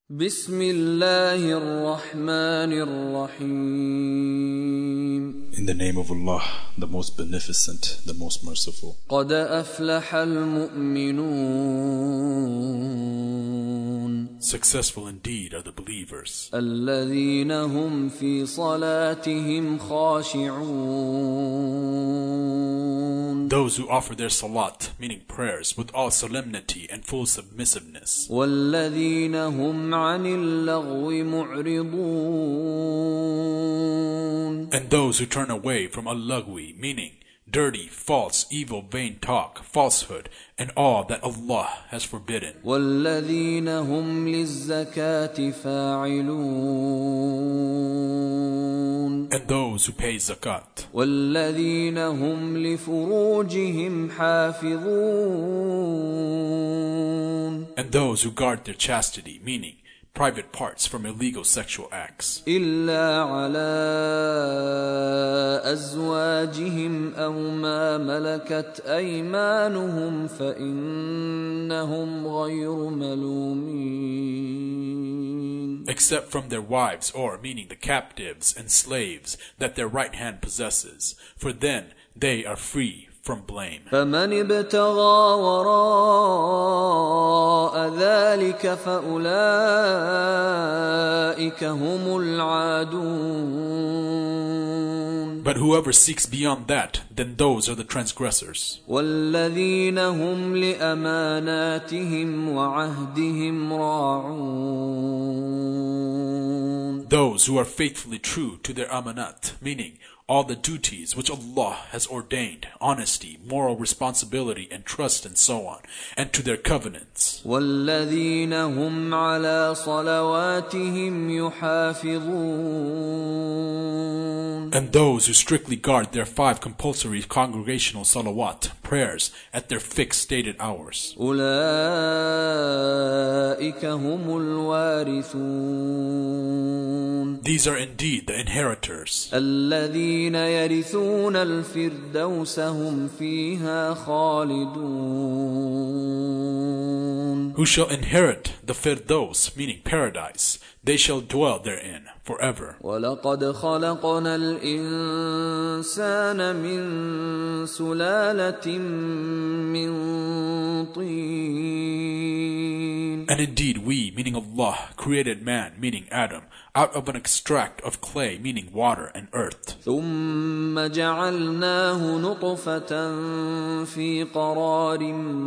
بسم الله الرحمن الرحيم. In the name of Allah, the most beneficent, the most merciful. قد أفلح المؤمنون. Successful indeed are the believers. الذين هم في صلاتهم خاشعون. Those who offer their salat, meaning prayers, with all solemnity and full submissiveness. والذين هم عن اللغو معرضون. And those who turn away from al-lagwi, meaning dirty, false, evil, vain talk, falsehood, and all that Allah has forbidden. والذين هم للزكاة فاعلون. And those who pay zakat. والذين هم لفروجهم حافظون. And those who guard their chastity, meaning private parts from illegal sexual acts. إلا على أزواجهم أو ما ملكت أيمانهم فإنهم غير ملومين. Except from their wives, or meaning the captives and slaves that their right hand possesses, for then they are free from blame. فمن ابتغى وراء ذلك فأولئك هم العادون. But whoever seeks beyond that, then those are the transgressors. والذين هم لأماناتهم وعهدهم راعون. Those who are faithfully true to their amanat, meaning all the duties which Allah has ordained, honesty, moral responsibility, and trust, and so on, and to their covenants. والذين هم على صلواتهم يحافظون. And those who strictly guard their 5 compulsory congregational salawat, prayers, at their fixed stated hours. أولئك هم الوارثون. These are indeed the inheritors. الذين يرثون الفردوس هم فيها خالدون. Who shall inherit the Firdaus, meaning paradise, they shall dwell therein forever. ولقد خلقنا الإنسان من سلالة من طين. And indeed we, meaning Allah, created man, meaning Adam, out of an extract of clay, meaning water and earth. ثم جعلناه نطفة في قرار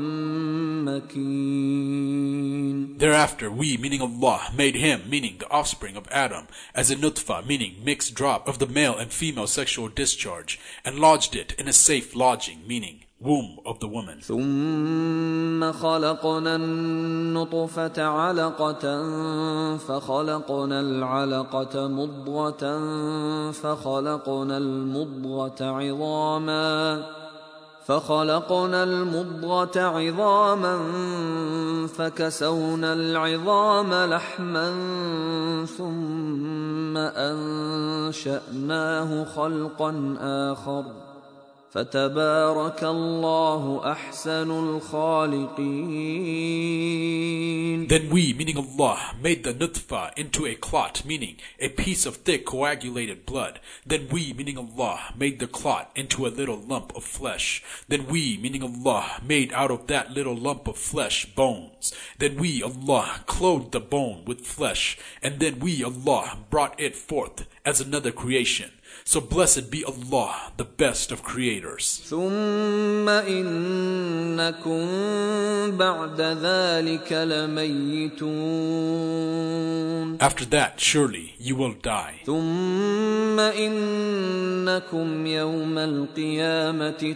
مكين. Thereafter we, meaning Allah, made him, meaning the offspring of Adam, as a nutfa, meaning mixed drop of the male and female sexual discharge, and lodged it in a safe lodging, meaning womb of the woman. ثم خلقنا النطفة علقة فخلقنا العلقة مضغة فخلقنا المضغة عظاما فكسونا العظام لحما ثم أنشأناه خلقا آخر فتبارك الله أحسن الخالقين. Then we, meaning Allah, made the nutfa into a clot, meaning a piece of thick coagulated blood. Then we, meaning Allah, made the clot into a little lump of flesh. Then we, meaning Allah, made out of that little lump of flesh bones. Then we, Allah, clothed the bone with flesh. And then we, Allah, brought it forth as another creation. So blessed be Allah, the best of creators. ثم إنكم بعد ذلك لميتون. After that, surely you will die. ثم إنكم يوم القيامة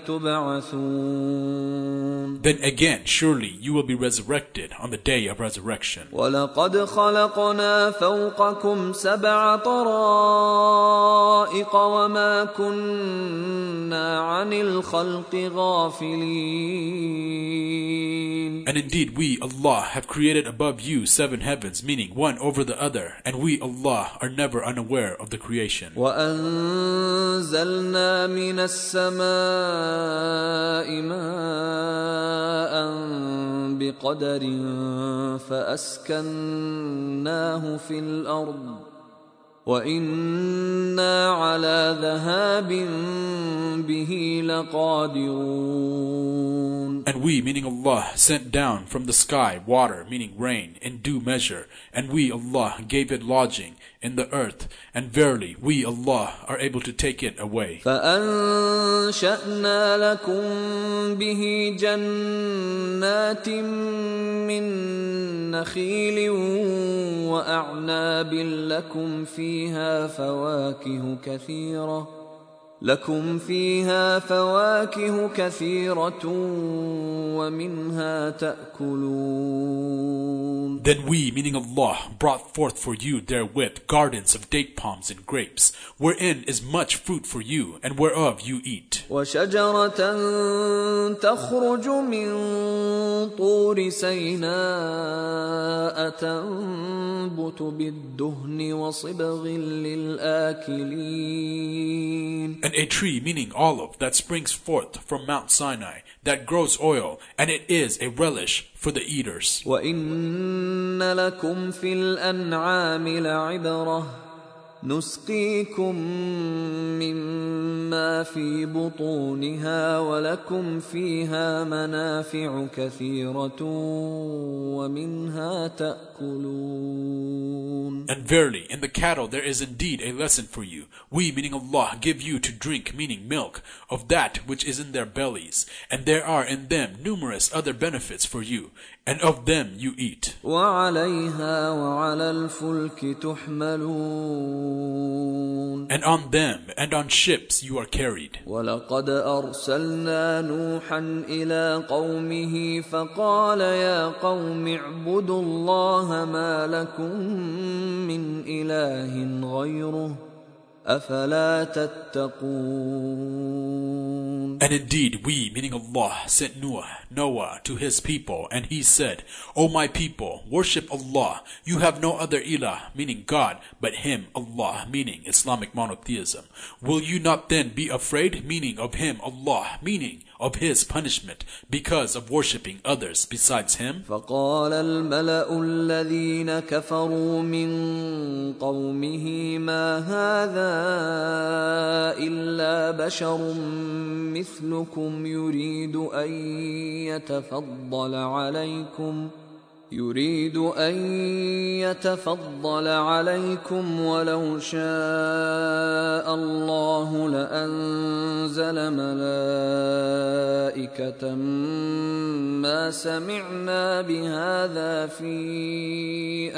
تبعثون. Then again, surely you will be resurrected on the day of resurrection. ولقد خلقنا فوقكم 7 طرائق وما كنا عن الخلق غافلين. And indeed we, Allah, have created above you 7 heavens, meaning one over the other, and we, Allah, are never unaware of the creation. وأنزلنا من السماء ماء بقدر فأسكناه في الأرض وإنا على ذهاب به لقادرون. And we, meaning Allah, sent down from the sky water, meaning rain, in due measure, and we, Allah, gave it lodging in the earth, and verily, we, Allah, are able to take it away. فأنشأنا لكم به جنات من نخيل وأعناب لكم فيها فواكه كثيرة ومنها تأكلون. Then we, meaning Allah, brought forth for you therewith gardens of date palms and grapes, wherein is much fruit for you, and whereof you eat. وشجرة تخرج من طور سيناء تنبت بالدهن وصبغ للآكلين. And a tree, meaning olive, that springs forth from Mount Sinai, that grows oil, and it is a relish for the eaters. وَإِنَّ لَكُمْ فِي الْأَنْعَامِ لَعِبْرَةً نُسْقِيكُم مِّمَّا فِي بُطُونِهَا وَلَكُمْ فِيهَا مَنَافِعُ كَثِيرَةٌ وَمِنْهَا تَأْكُلُونَ. And verily, in the cattle there is indeed a lesson for you. We, meaning Allah, give you to drink, meaning milk, of that which is in their bellies, and there are in them numerous other benefits for you, and of them you eat. وَعَلَيْهَا وَعَلَى الْفُلْكِ تُحْمَلُونَ. And on them and on ships you are carried. وَلَقَدْ أَرْسَلْنَا نُوحًا إِلَىٰ قَوْمِهِ فَقَالَ يَا قَوْمِ اعْبُدُوا اللَّهَ مَا لَكُم مِّنْ إِلَٰهٍ غَيْرُهُ أَفَلَا تَتَّقُونَ. And indeed we, meaning Allah, sent Noah to his people, and he said, O my people, worship Allah. You have no other ilah, meaning God, but Him, Allah, meaning Islamic monotheism. Will you not then be afraid, meaning of Him, Allah, meaning of His punishment, because of worshipping others besides Him? فقال الملأ الذين كفروا من قومه ما هذا إلا بشر مثلكم يريد أن يتفضل عليكم ولو شاء الله لأنزل ملائكة ما سمعنا بهذا في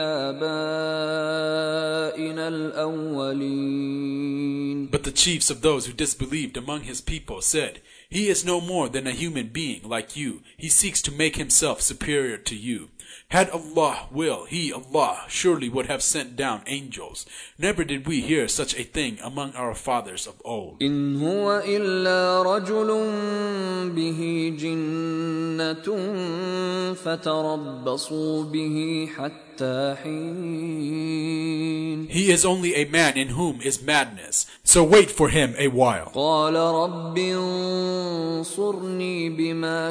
آبائنا الأولين. But the chiefs of those who disbelieved among his people said, He is no more than a human being like you. He seeks to make himself superior to you. Had Allah will, He, Allah, surely would have sent down angels. Never did we hear such a thing among our fathers of old. إن هو إلا رجل به جنة فتربصوا به حتى حين. He is only a man in whom is madness, so wait for him a while. قال رب انصرني بما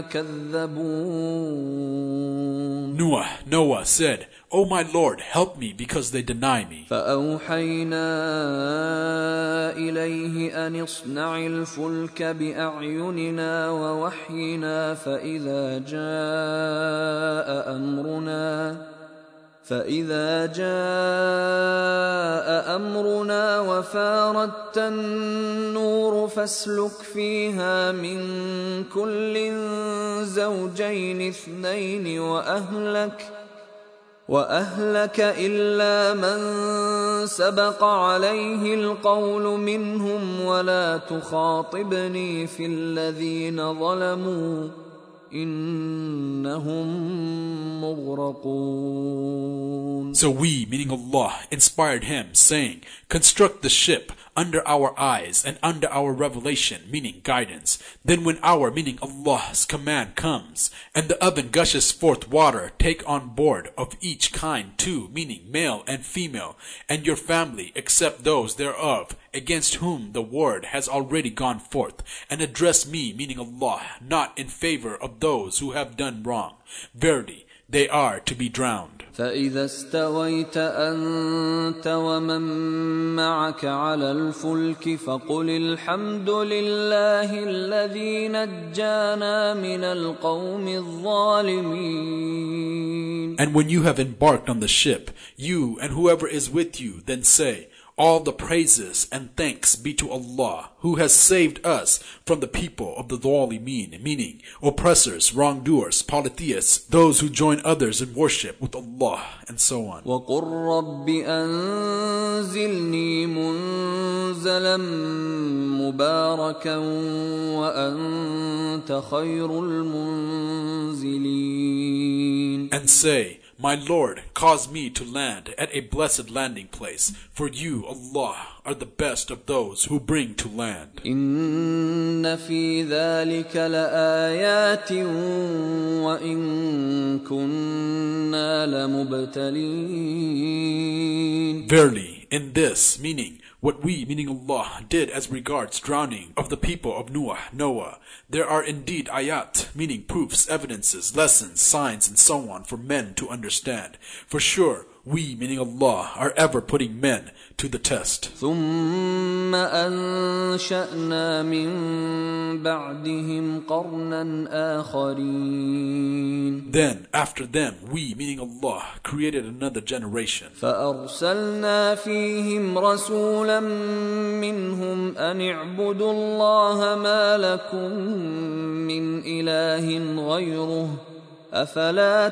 كذبون. Noah said, O my Lord, help me because they deny me. فأوحينا إليه أن اصنع الفلك بأعيننا ووحينا فإذا جاء أمرنا وفاردت النور فاسلك فيها من كل زوجين اثنين وأهلك إلا من سبق عليه القول منهم ولا تخاطبني في الذين ظلموا إنهم مغرقون. So we, meaning Allah, inspired him, saying, Construct the ship under our eyes and under our revelation, meaning guidance. Then when our, meaning Allah's command comes, and the oven gushes forth water, take on board of each kind two, meaning male and female, and your family, except those thereof, against whom the word has already gone forth, and address me, meaning Allah, not in favor of those who have done wrong. Verily, they are to be drowned. فإذا استويت أنت ومن معك على الفلك فقل الحمد لله الذي نجانا من القوم الظالمين. And when you have embarked on the ship, you and whoever is with you, then say, all the praises and thanks be to Allah, who has saved us from the people of the Zalimin, meaning oppressors, wrongdoers, polytheists, those who join others in worship with Allah, and so on. وَقُلْ رَبِّ أَنزِلْنِي مُنزَلًا مُبَارَكًا وَأَنْتَ خَيْرُ الْمُنزِلِينَ. And say, my Lord, cause me to land at a blessed landing place, for you, Allah, are the best of those who bring to land. إِنَّ فِي ذَلِكَ لَآيَاتٍ وَإِن كُنَّا لَمُبْتَلِينَ. Verily, in this, meaning what we, meaning Allah, did as regards drowning of the people of Noah, there are indeed ayat, meaning proofs, evidences, lessons, signs, and so on for men to understand. For sure, we, meaning Allah, are ever putting men to the test. ثُمَّ أَنشَأْنَا مِن بَعْدِهِمْ قَرْنًا آخَرِينَ. Then, after them, we, meaning Allah, created another generation. فَأَرْسَلْنَا فِيهِمْ رَسُولًا مِّنْهُمْ أَنِ اعْبُدُوا اللَّهَ مَا لَكُم مِّنْ إِلَٰهٍ غَيْرُهُ أَفَلَا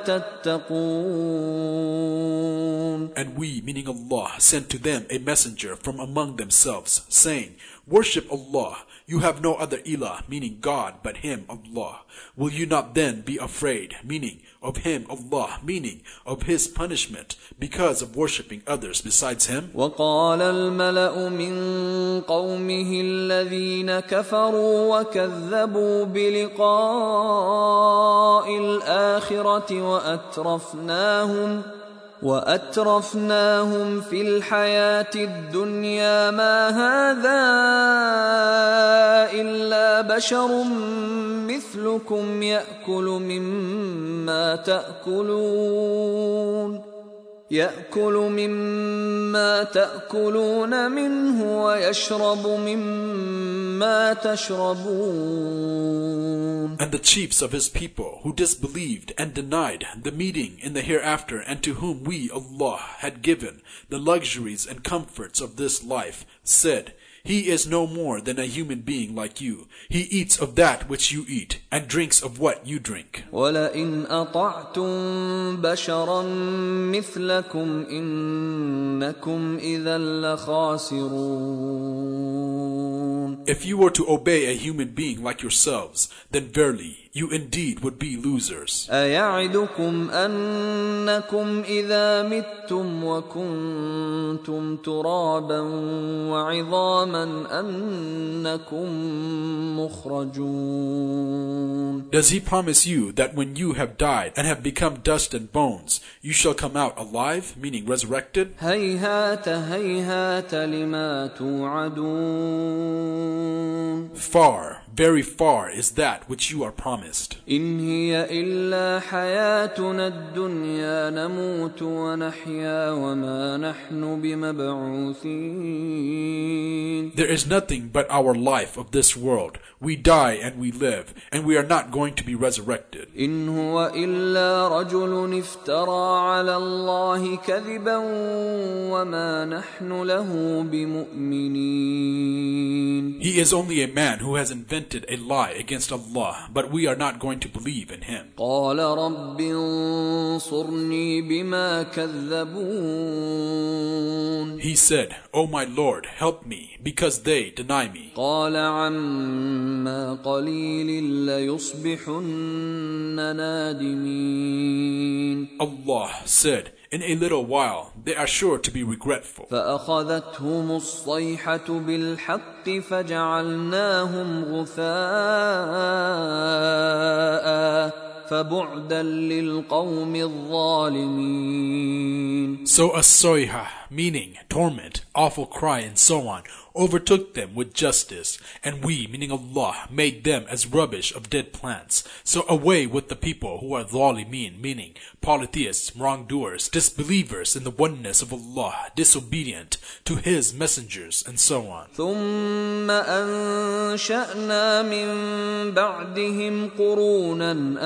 تَتَّقُونَ. And we, meaning Allah, sent to them a messenger from among themselves, saying, worship Allah. You have no other ilah, meaning God, but Him, Allah. Will you not then be afraid, meaning of Him, Allah, meaning of His punishment, because of worshipping others besides Him? وقال الملأ من قومه الذين كفروا وكذبوا بلقاء الآخرة وأترفناهم في الحياة الدنيا ما هذا إلا بشر مثلكم يأكل مما تأكلون منه ويشرب مما تشربون. And the chiefs of his people who disbelieved and denied the meeting in the hereafter, and to whom we, Allah, had given the luxuries and comforts of this life, said, he is no more than a human being like you. He eats of that which you eat, and drinks of what you drink. وَلَئِنْ أَطَعْتُمْ بَشَرًا مِثْلَكُمْ إِنَّكُمْ إِذًا لَخَاسِرُونَ. If you were to obey a human being like yourselves, then verily, you indeed would be losers. أَيَعِدُكُمْ أَنَّكُمْ إِذَا مِتُّمْ وَكُنْتُمْ تُرَابًا وَعِظَامًا أَنَّكُمْ مُخْرَجُونَ. Does he promise you that when you have died and have become dust and bones, you shall come out alive, meaning resurrected? هَيْهَاتَ هَيْهَاتَ لِمَا تُوعَدُونَ. Far, very far is that which you are promised. إِنْ هِيَ إِلَّا حَيَاتُنَا الدُّنْيَا نَمُوتُ وَنَحْيَا وَمَا نَحْنُ بِمَبْعُوثِينَ. There is nothing but our life of this world. We die and we live, and we are not going to be resurrected. إِنْ هُوَ إِلَّا رَجُلٌ افْتَرَى عَلَى اللَّهِ كَذِبًا وَمَا نَحْنُ لَهُ بِمُؤْمِنِينَ. He is only a man who has invented a lie against Allah, but we are not going to believe in him. قَالَ رَبِّ انصُرْنِي بِمَا كَذَّبُونَ. He said, O my Lord, help me, because they deny me. قَالَ عَمَّا قَلِيلٍ لَيُصْبِحُنَّ نَادِمِينَ. Allah said, in a little while they are sure to be regretful. فَأَخَذَتْهُمُ الصَّيْحَةُ بِالْحَقِّ فَجَعَلْنَاهُمْ غُثَاءً فَبُعْدًا لِلْقَوْمِ الظَّالِمِينَ. So a soyha, meaning torment, awful cry, and so on, overtook them with justice, and we, meaning Allah, made them as rubbish of dead plants. So away with the people who are dhalimin, meaning polytheists, wrongdoers, disbelievers in the oneness of Allah, disobedient to His messengers, and so on. ثم أنشأنا من بعدهم قرونا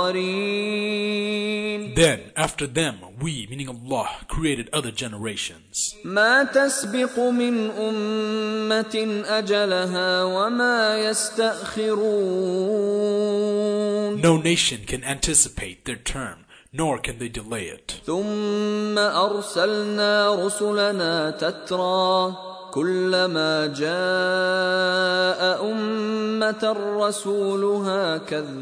آخرين. Then, after them, we, meaning Allah, created other generations. ما تسبق من أمة أجلها وما يستأخرون. No nation can anticipate their term, nor can they delay it. ثم أرسلنا رسلنا تترى كلما جاء أمة رسولها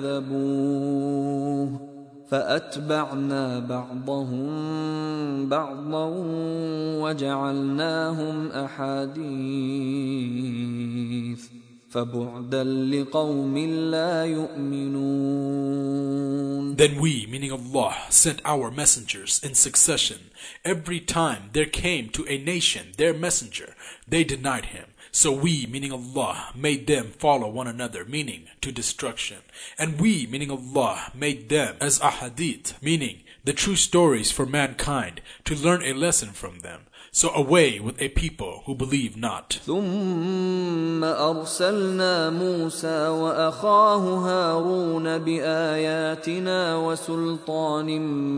كذبوه فأتبعنا بعضهم بعضا وجعلناهم أحاديث فبعدا لقوم لا يؤمنون. Then we, meaning Allah, sent our messengers in succession. Every time there came to a nation their messenger, they denied him. So we, meaning Allah, made them follow one another, meaning to destruction. And we, meaning Allah, made them as ahadith, meaning the true stories for mankind, to learn a lesson from them. So away with a people who believe not. ثم أرسلنا موسى وأخاه هارون بآياتنا وسلطان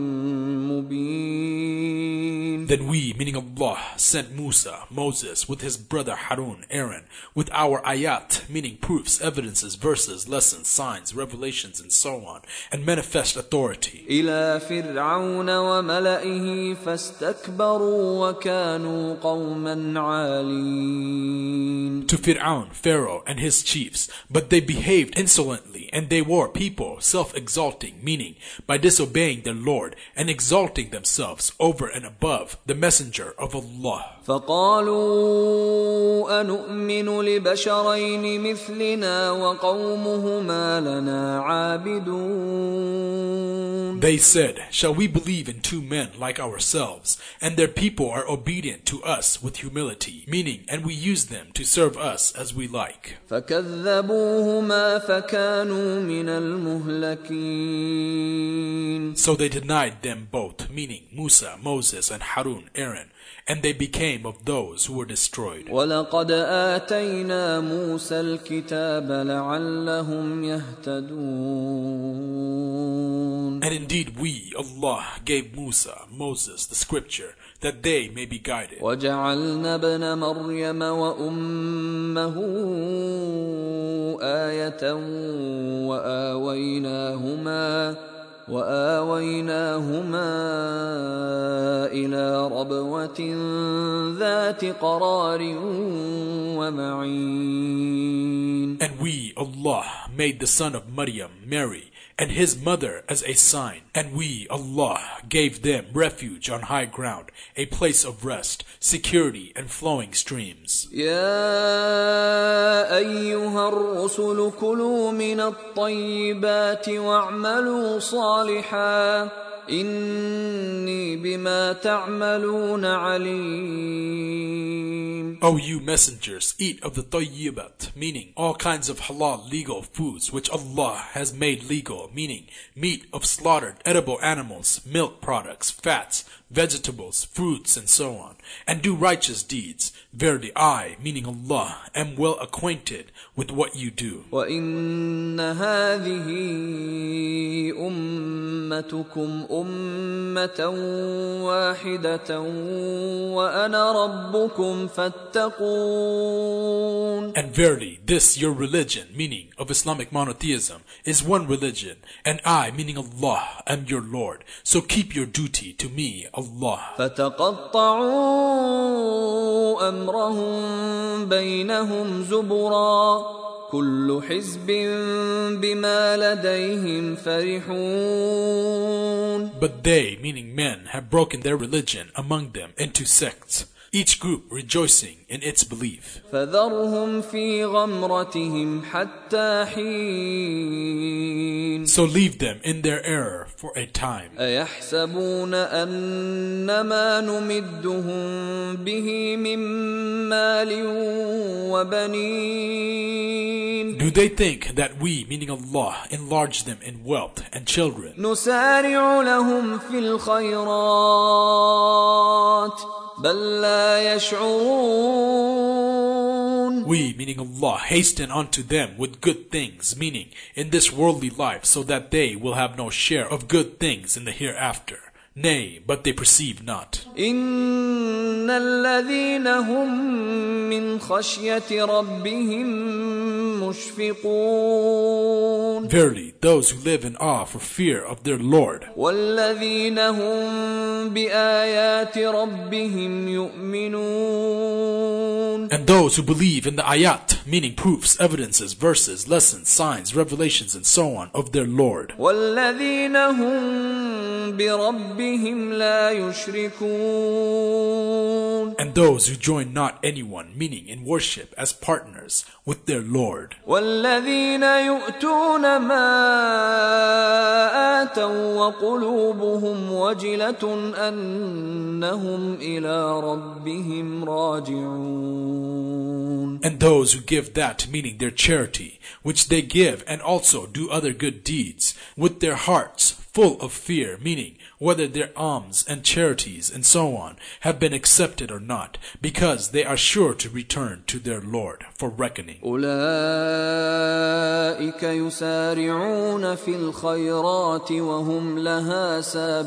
مبين. Then we, meaning Allah, sent Musa, Moses, with his brother Harun, Aaron, with our ayat, meaning proofs, evidences, verses, lessons, signs, revelations, and so on, and manifest authority. إلى فرعون وملئه فاستكبروا وكانوا قوما عالين. To Fir'aun, Pharaoh, and his chiefs, but they behaved insolently, and they were people self-exalting, meaning by disobeying their Lord and exalting themselves over and above the messenger of Allah. فقالوا أنؤمن لبشرين مثلنا وقومهما لنا عابدون. They said, shall we believe in two men like ourselves, and their people are obedient to us with humility, meaning, and we use them to serve us as we like. فكذبوهما فكانوا من المهلكين. So they denied them both, meaning Musa, Moses, and Harun, Aaron, and they became of those who were destroyed. وَلَقَدْ آتَيْنَا مُوسَى الْكِتَابَ لَعَلَّهُمْ يَهْتَدُونَ. And indeed we, Allah, gave Musa, Moses, the scripture, that they may be guided. وَجَعَلْنَا ابْنَ مَرْيَمَ وَأُمَّهُ آيَةً وآويناهما إلى ربوة ذات قرار ومعين. And we, Allah, made the son of Maryam, Mary, and his mother as a sign. And we, Allah, gave them refuge on high ground, a place of rest, security, and flowing streams. يا أيها الرسل كلوا من الطيبات واعملوا صالحا إني بما تعملون عليم. O you messengers, eat of the tayyibat, meaning all kinds of halal legal foods which Allah has made legal, meaning meat of slaughtered edible animals, milk products, fats, vegetables, fruits, and so on, and do righteous deeds. Verily I, meaning Allah, am well acquainted with what you do. وَإِنَّ هَذِهِ أُمَّتُكُمْ أُمَّةً وَاحِدَةً وَأَنَا رَبُّكُمْ فَاتَّقُونَ. And verily, this your religion, meaning of Islamic monotheism, is one religion, and I, meaning Allah, am your Lord. So keep your duty to me, Allah. فَتَقَطَّعُوا أَمْرَهُمْ بَيْنَهُمْ زُبُرًا كُلُّ حِزْبٍ بِمَا لَدَيْهِمْ فَرِحُونَ. But they, meaning men, have broken their religion among them into sects. each group rejoicing in its belief. فذرهم في غمرتهم حتى حين So leave them in their error for a time. أيحسبون أن ما نمدهم به من مال وبنين Do they think that we, meaning Allah, enlarge them in wealth and children? نسارع لهم في الخيرات بل لا يشعرون We, meaning Allah, hasten unto them with good things, meaning in this worldly life, so that they will have no share of good things in the hereafter. Nay, but they perceive not. إن الذين هم من خشية ربهم مشفقون Verily, those who live in awe for fear of their Lord, والذين هم بآيات ربهم يؤمنون and those who believe in the ayat, meaning proofs, evidences, verses, lessons, signs, revelations, and so on, of their Lord, والذين هم بربهم لا يشركون and those who join not anyone, meaning in worship, as partners with their Lord, والذين يؤتون ما آتوا وقلوبهم وجلة أنهم إلى ربهم راجعون and those who give that, meaning their charity, which they give, and also do other good deeds, with their hearts full of fear, meaning whether their alms and charities and so on have been accepted or not, because they are sure to return to their Lord for reckoning. أولئك يسارعون في الخيرات وهم لها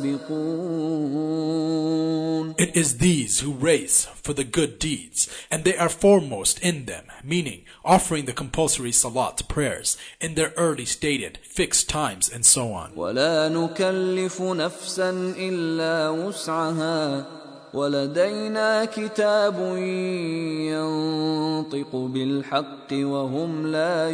سابقون It is these who race for the good deeds, and they are foremost in them, meaning offering the compulsory salat prayers in their early stated fixed times and so on. ولا نكلف نفسا إلا وسعها ولدينا كتاب ينطق بالحق وهم لا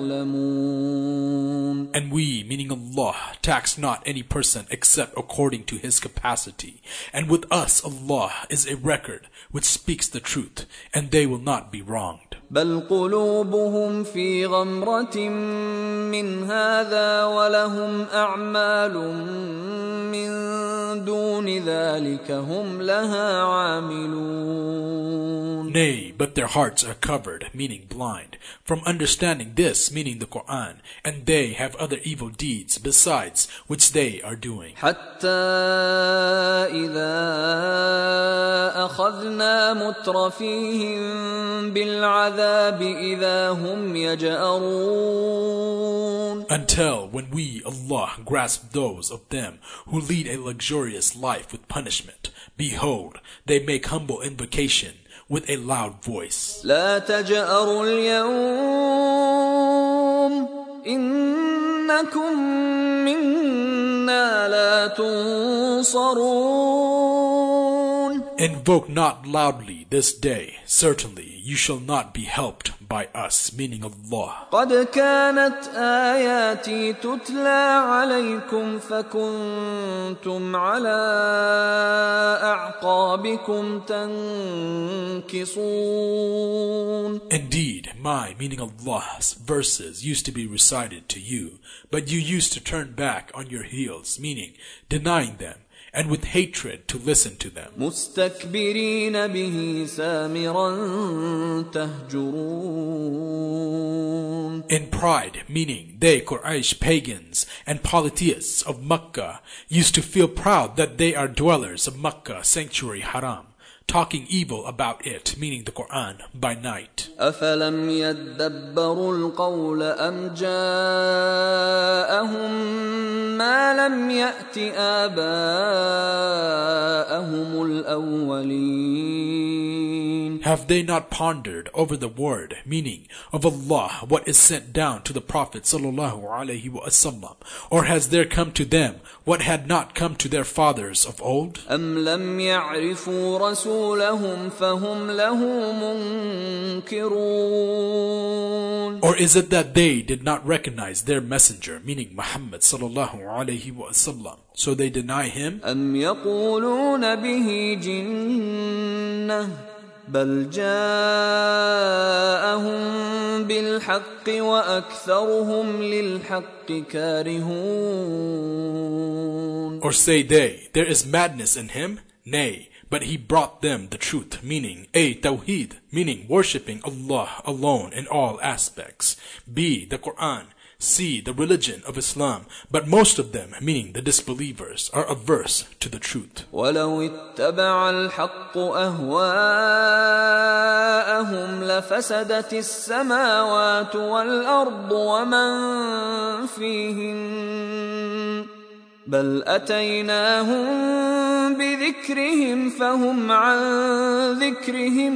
يظلمون And we, meaning Allah, tax not any person except according to his capacity. And with us Allah is a record which speaks the truth, and they will not be wronged. بل قلوبهم في غمرة من هذا ولهم أعمال من دون ذلك هم لها عاملون Nay, but their hearts are covered, meaning blind, from understanding this, meaning the Quran, and they have other evil deeds besides which they are doing. حتى إذا أخذنا مترفيهم بالعذاب إذا هم يجأرون Until when we, Allah, grasp those of them who lead a luxurious life with punishment, behold, they make humble invocation with a loud voice. لا تجأروا اليوم إنكم منا لا تنصرون Invoke not loudly this day. Certainly you shall not be helped by us, meaning Allah. قد كانت آياتي تتلى عليكم فكنتم على أعقابكم تنكصون Indeed, my, meaning Allah's, verses used to be recited to you, but you used to turn back on your heels, meaning denying them, and with hatred to listen to them. مستكبرين به سامرا تهجرون In pride, meaning they, Quraysh pagans and polytheists of Makkah, used to feel proud that they are dwellers of Makkah, sanctuary Haram, talking evil about it, meaning the Quran, by night. أفلم يدبروا القول أم جاءهم ما لم يأت آباءهم الأولين Have they not pondered over the word, meaning of Allah, what is sent down to the Prophet sallallahu alaihi wasallam, or has there come to them what had not come to their fathers of old? أم لم يعرفوا رسولهم فهم له منكرون Or is it that they did not recognize their messenger, meaning Muhammad sallallahu alaihi wasallam, so they deny him? أم يقولون به جنة بل جاءهم بالحق وأكثرهم للحق كارهون. Or say they, there is madness in him? Nay, but he brought them the truth, meaning A. Tawheed, meaning worshipping Allah alone in all aspects. B. The Quran. C. The religion of Islam. But most of them, meaning the disbelievers, are averse to the truth. ولو اتبع الحق أهواءهم لفسدت السماوات والأرض ومن فيهن بل أتيناهم بذكرهم فهم عن ذكرهم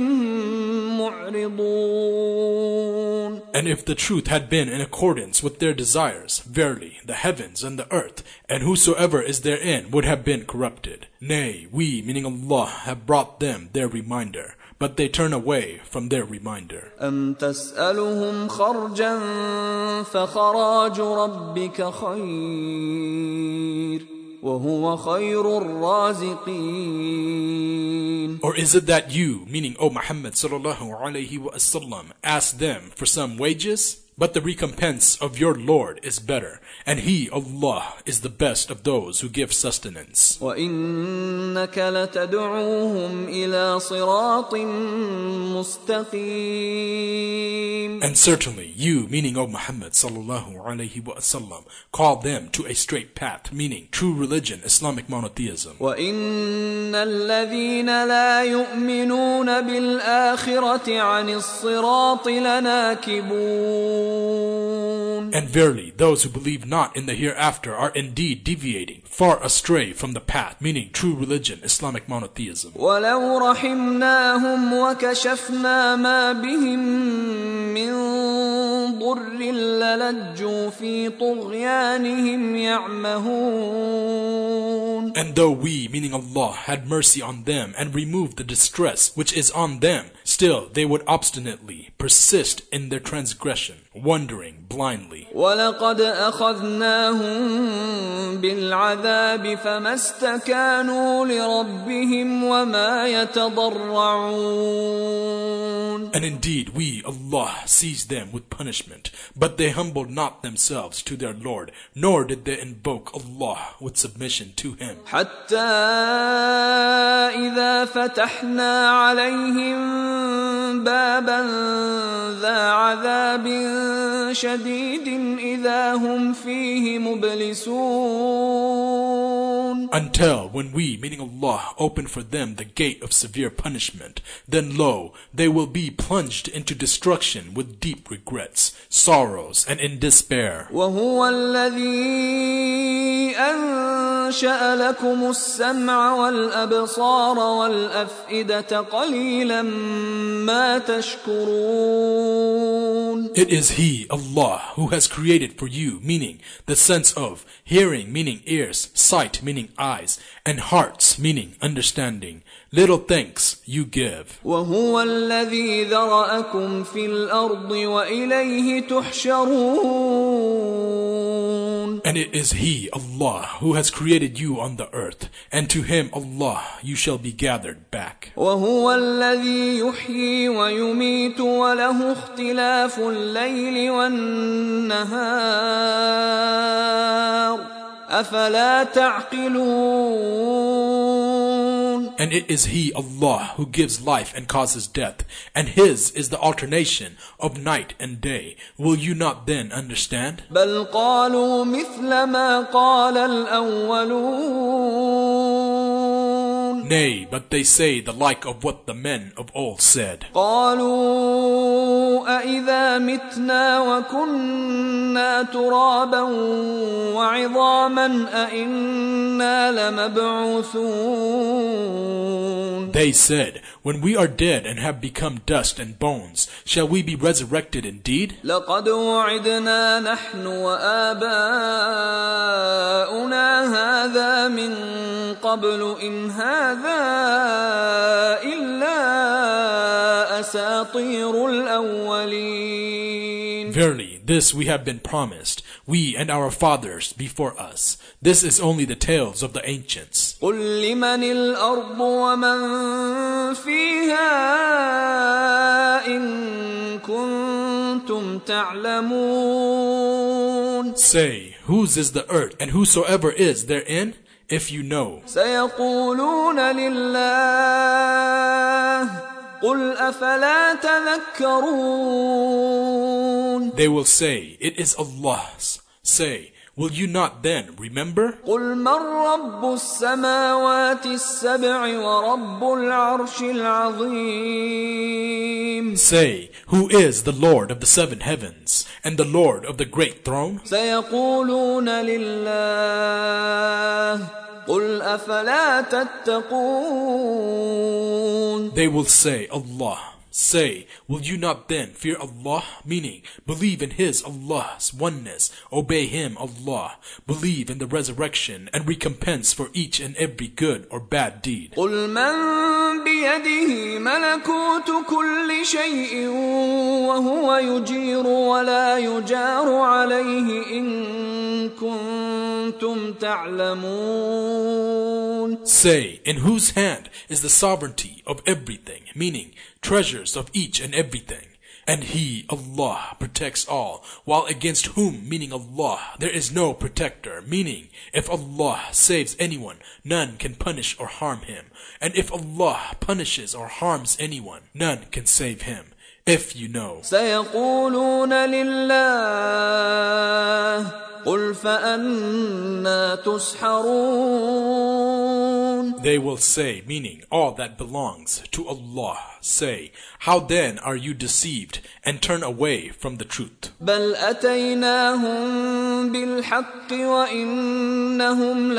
معرضون. And if the truth had been in accordance with their desires, verily, the heavens and the earth, and whosoever is therein would have been corrupted. Nay, we, meaning Allah, have brought them their reminder, but they turn away from their reminder. أم تسألهم خرجا فخراج ربك خير وهو خير الرازقين. Or is it that you, meaning O Muhammad sallallahu alayhi wa sallam, ask them for some wages? But the recompense of your Lord is better, and He, Allah, is the best of those who give sustenance. وَإِنَّكَ لَتَدْعُوهُمْ إِلَى صِرَاطٍ مُسْتَقِيمٍ. And certainly you, meaning O Muhammad sallallahu alayhi wa sallam, call them to a straight path, meaning true religion, Islamic monotheism. وَإِنَّ الَّذِينَ لَا يُؤْمِنُونَ بِالْآخِرَةِ عَنِ الصِّرَاطِ لَنَاكِبُونَ. And verily, those who believe not in the hereafter are indeed deviating far astray from the path, meaning true religion, Islamic monotheism. وَلَوْ رَحِمْنَاهُمْ وَكَشَفْنَا مَا بِهِمْ مِنْ ضُرٍّ لَلَجُّوا فِي طُغْيَانِهِمْ يَعْمَهُونَ. And though we, meaning Allah, had mercy on them and removed the distress which is on them, still they would obstinately persist in their transgression, wandering blindly. وَلَقَدْ أَخَذْنَاهُمْ بِالْعَذَابِ فَمَا اسْتَكَانُوا لِرَبِّهِمْ وَمَا يَتَضَرَّعُونَ. And indeed we, Allah, seized them with punishment, but they humbled not themselves to their Lord, nor did they invoke Allah with submission to Him. حَتَّى إِذَا فَتَحْنَا عَلَيْهِمْ بَابًا ذَا عَذَابٍ شَدِيدٍ إِذَا هُمْ فِيهِ مُبْلِسُونَ. Until when we, meaning Allah, open for them the gate of severe punishment, then lo, they will be plunged into destruction with deep regrets, sorrows, and in despair. وَهُوَ الَّذِي أَنشَأَ لَكُمُ السَّمْعَ وَالْأَبْصَارَ وَالْأَفْئِدَةَ قَلِيلًا مَا تَشْكُرُونَ. It is He, Allah, who has created for you, meaning the sense of, hearing meaning ears, sight meaning eyes, and hearts meaning understanding. Little thanks you give. وَهُوَ الَّذِي ذَرَأَكُمْ فِي الْأَرْضِ وَإِلَيْهِ تُحْشَرُونَ. And it is He, Allah, who has created you on the earth, and to Him, Allah, you shall be gathered back. وَهُوَ الَّذِي يُحْيِي وَيُمِيتُ وَلَهُ اخْتِلَافُ اللَّيْلِ وَالنَّهَارِ أَفَلَا تَعْقِلُونَ. And it is He, Allah, who gives life and causes death, and His is the alternation of night and day. Will you not then understand? بَلْ قَالُوا مِثْلَ مَا قَالَ الْأَوَّلُونَ. Nay, but they say the like of what the men of old said. قَالُوا أَإِذَا مِتْنَا وَكُنَّا تُرَابًا وَعِظَامًا أَإِنَّا لَمَبْعُوثُونَ. They said, when we are dead and have become dust and bones, shall we be resurrected indeed? لَقَدْ وُعِدْنَا نَحْنُ وَآبَاؤُنَا هَذَا مِنْ قَبْلُ إِنْ هَذَا إِلَّا أَسَاطِيرُ الْأَوَّلِينَ. Verily, This we have been promised, we and our fathers before us. This is only the tales of the ancients. قل لمن الأرض ومن فيها إن كنتم تعلمون. Say, whose is the earth and whosoever is therein, if you know. سيقولون لله قل أفلا تذكرون. They will say, it is Allah's. Say, will you not then remember? قل من رب السماوات السبع ورب العرش العظيم. Say, who is the Lord of the 7 heavens and the Lord of the great throne? سيقولون لله قل أفلا تتقون. They will say, Allah. Say, will you not then fear Allah? Meaning, believe in His, Allah's oneness, obey Him, Allah, believe in the resurrection and recompense for each and every good or bad deed. قل من بيده ملكوت كل شيء وهو يجير ولا يجار عليه إن كنتم تعلمون. Say, in whose hand is the sovereignty of everything, meaning treasures of each and everything. And He, Allah, protects all, while against whom, meaning Allah, there is no protector, meaning, if Allah saves anyone, none can punish or harm him. And if Allah punishes or harms anyone, none can save him. If you know. سيقولون لله قل فأنا تسحرون. They will say, meaning all that belongs to Allah, say, how then are you deceived and turn away from the truth? بل أتيناهم بالحق وإنهم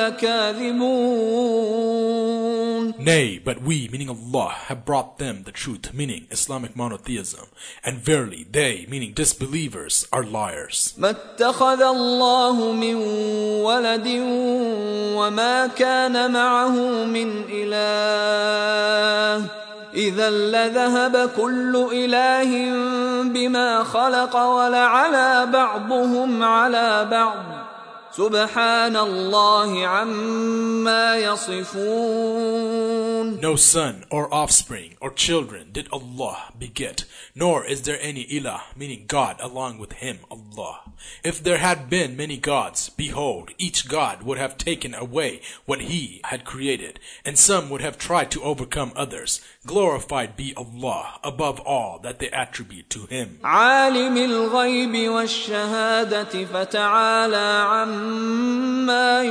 لكاذبون. Nay, but we, meaning Allah, have brought them the truth, meaning Islamic monotheism, and verily they, meaning disbelievers, are liars. ما اتخذ الله من ولد وما كان معه من إله إذا لذهب كل إله بما خلق ولعلى بعضهم على بعض سبحان الله عما يصفون. No son or offspring or children did Allah beget, nor is there any ilah, meaning God, along with Him, Allah. If there had been many gods, behold, each God would have taken away what He had created, and some would have tried to overcome others. Glorified be Allah above all that they attribute to Him. عالم الغيب والشهادة فتعالى عما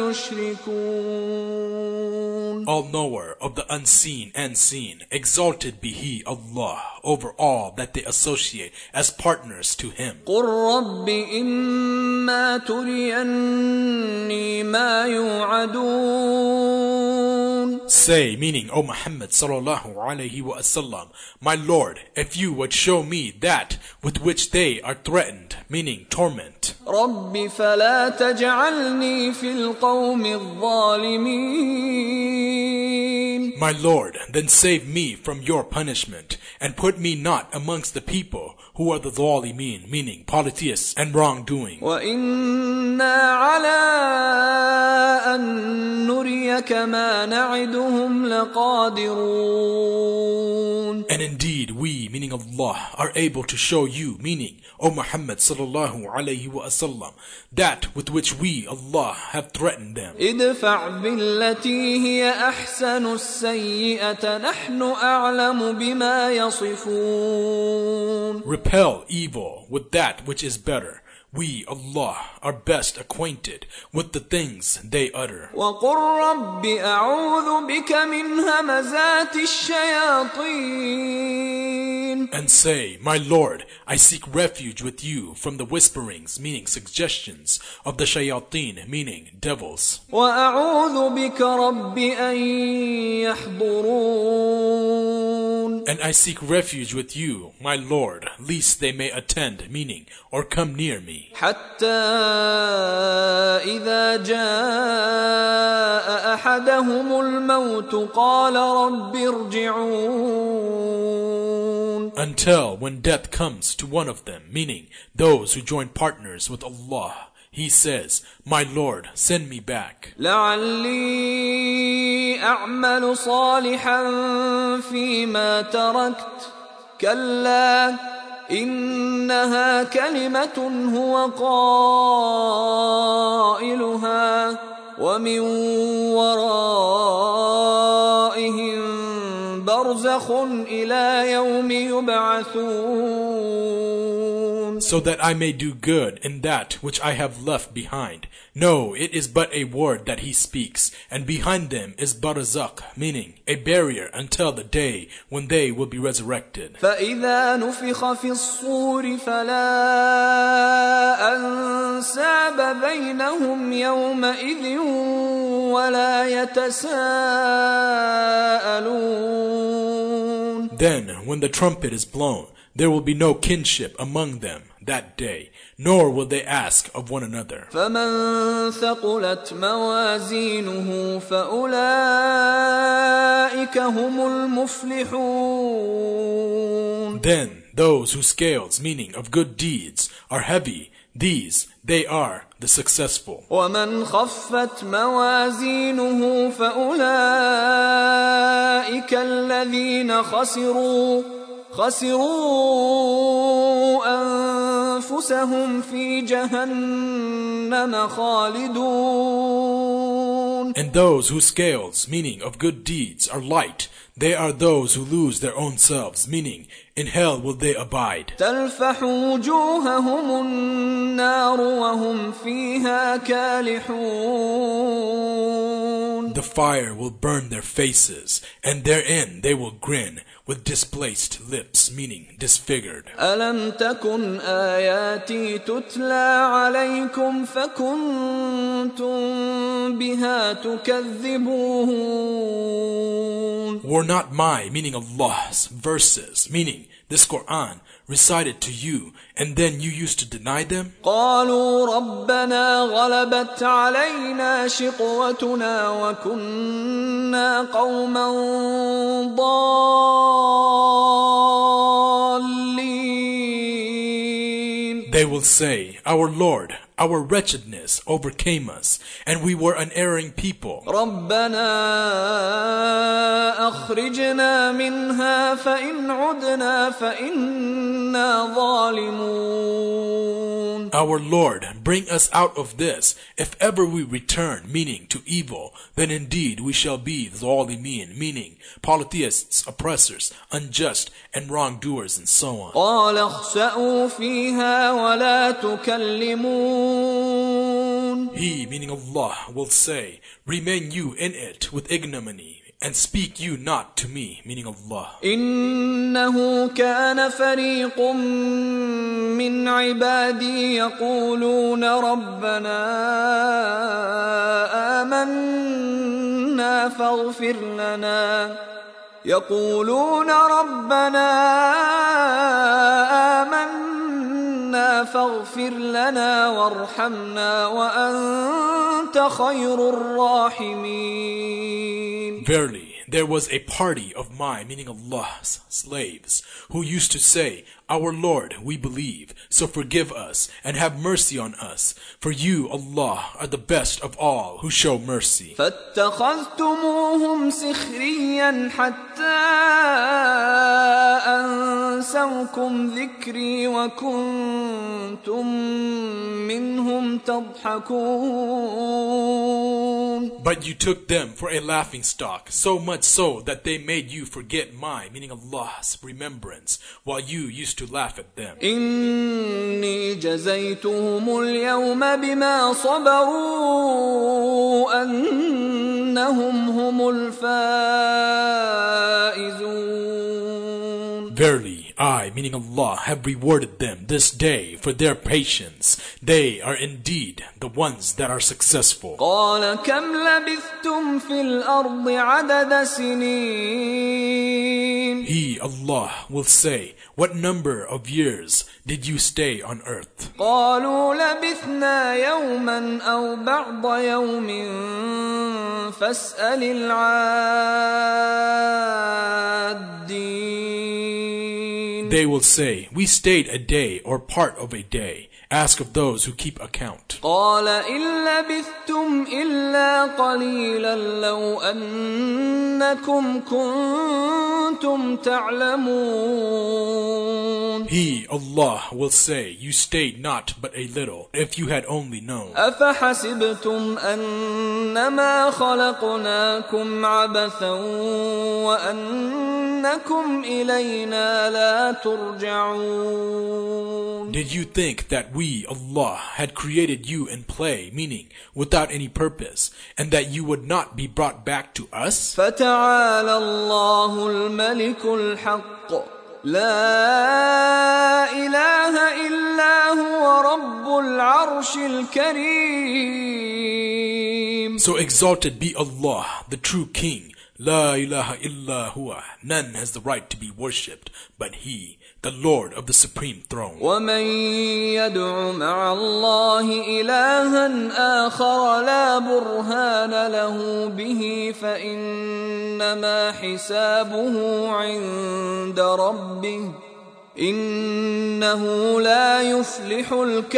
يشركون. All-knower of the unseen and seen, exalted be He, Allah, over all that they associate as partners to Him. قل رب إما تريني ما يوعدون. Say, meaning, O Muhammad sallallahu alayhi wa sallam, my Lord, if you would show me that with which they are threatened, meaning torment. رب فلا تجعلني في القوم الظالمين. My Lord, then save me from your punishment, and put me not amongst the people who are the dhalimin, meaning polytheists and wrongdoing. وإنا على أن نريك ما نعدهم لقادرون. And indeed, we, meaning Allah, are able to show you, meaning, O Muhammad sallallahu alayhi wa sallam, that with which we, Allah, have threatened them. ادفع بالتي هي أحسن السيئة نحن أعلم بما يصفون. Repel evil with that which is better. We, Allah, are best acquainted with the things they utter. وقل رب أعوذ بك من همزات الشياطين. And say, my Lord, I seek refuge with you from the whisperings, meaning suggestions, of the shayateen, meaning devils. وأعوذ بك رب أن يحضرون. And I seek refuge with you, my Lord, lest they may attend, meaning, or come near me. حتى إذا جاء أحدهم الموت قال رب ارجعون. until when death comes to one of them, meaning those who join partners with Allah, he says, "My Lord, send me back, لعلي أعمل صالحا فيما تركت كلا إنها كلمة هو قائلها ومن ورائهم برزخ إلى يوم يبعثون." so that I may do good in that which I have left behind. No, it is but a word that he speaks, and behind them is barzakh, meaning a barrier until the day when they will be resurrected. فإذا نفخ في الصور فلا أنساب بينهم يومئذ ولا يتساءلون. Then, when the trumpet is blown, there will be no kinship among them that day, nor will they ask of one another. فمن ثقلت موازينه فأولئك هم المفلحون. Then, those whose scales, meaning of good deeds, are heavy, these, they are the successful. ومن خفت موازينه فأولئك الذين خسروا أنفسهم في جهنم خالدون. And those whose scales, meaning of good deeds, are light, they are those who lose their own selves, meaning in hell will they abide. تلفح وجوههم النار وهم فيها كالحون. The fire will burn their faces, and therein they will grin with displaced lips, meaning disfigured. ألم تكن آياتي تتلى عليكم فكنتم بها تكذبون. Were not my, meaning Allah's, verses, meaning this Quran, recited to you, and then you used to deny them? قالوا ربنا غلبت علينا شقوتنا وكنا قوما ضالين. They will say, Our Lord, our wretchedness overcame us, and we were an erring people. ربنا أخرجنا منها فإن عدنا فإنا ظالمون. Our Lord, bring us out of this. If ever we return, meaning to evil, then indeed we shall be zalimin, meaning polytheists, oppressors, unjust, and wrongdoers, and so on. قال اخسأوا فيها ولا تكلمون. He, meaning Allah, will say, Remain you in it with ignominy, and speak you not to me, meaning Allah. إنه كان فريق من عبادي يقولون ربنا آمنا فاغفر لنا فاغفر لنا وارحمنا وأنت خير الراحمين. Verily, there was a party of my, meaning Allah's, slaves, who used to say, Our Lord, we believe, so forgive us and have mercy on us, for you, Allah, are the best of all who show mercy. فاتخذتموهم سخريا حتى أنسوكم ذكري وكنتم منهم تضحكون. But you took them for a laughing stock, so much so that they made you forget my, meaning Allah's, remembrance, while you used to laugh at them. إني جزيتهم اليوم بما صبروا أنهم هم الفائزون. Verily, I, meaning Allah, have rewarded them this day for their patience. They are indeed the ones that are successful. قال كم لبثتم في الأرض عدد سنين. He, Allah, will say, What number of years did you stay on earth? قالوا لبثنا يوما أو بعض يوم فاسأل العادين. They will say, we stayed a day or part of a day. Ask of those who keep account. قال إن لبثتم إلا قليلا لو أنكم كنتم تعلمون. He, Allah, will say, you stayed not but a little, if you had only known. أفحسبتم أنما خلقناكم عبثا وأنكم إلينا لا ترجعون. Did you think that we, Allah, had created you in play, meaning without any purpose, and that you would not be brought back to us? فتعالى الله الملك الحق لا إله إلا هو رب العرش الكريم. So exalted be Allah, the true King. La ilaha illa huwa. None has the right to be worshipped but He, the Lord of the Supreme Throne. ومن يدع مع الله إلها آخر لا برهان له به فإنما حسابه عند ربه إنه لا يفلح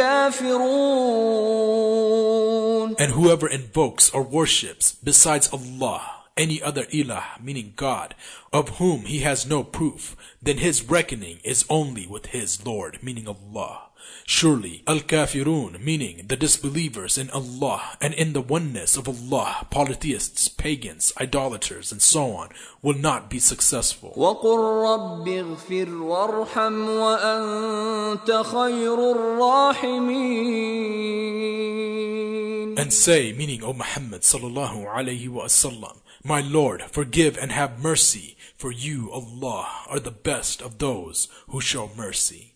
الكافرون. And whoever invokes or worships besides Allah any other ilah, meaning God, of whom he has no proof, then his reckoning is only with his Lord, meaning Allah. Surely, al-kafirun, meaning the disbelievers in Allah and in the oneness of Allah, polytheists, pagans, idolaters, and so on, will not be successful. وَقُلْ رَبِّ اغْفِرْ وَارْحَمْ وَأَنْتَ خَيْرُ الرَّاحِمِينَ. And say, meaning, O Muhammad sallallahu alayhi wa sallam, my Lord, forgive and have mercy, for you, Allah, are the best of those who show mercy.